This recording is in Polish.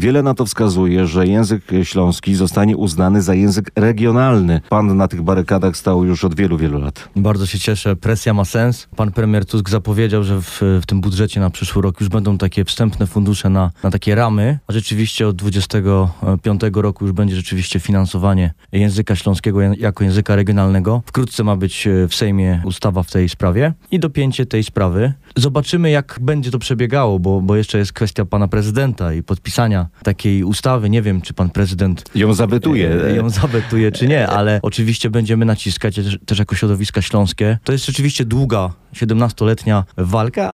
wiele na to wskazuje, że język śląski zostanie uznany za język regionalny. Pan na tych barykadach stał już od wielu, wielu lat. Bardzo się cieszę. Presja ma sens. Pan premier Tusk zapowiedział, że w tym budżecie na przyszły rok już będą takie wstępne fundusze na takie ramy, a rzeczywiście od 25 roku już będzie rzeczywiście finansowanie języka śląskiego jako języka regionalnego. Wkrótce ma być w Sejmie ustawa w tej sprawie i dopięcie tej sprawy. Zobaczymy, jak będzie to przebiegało, bo jeszcze jest kwestia pana prezydenta i podpisania takiej ustawy. Nie wiem, czy pan prezydent Ją zawetuje. czy nie, ale oczywiście będziemy naciskać też jako środowiska śląskie. To jest rzeczywiście długa, 17-letnia walka,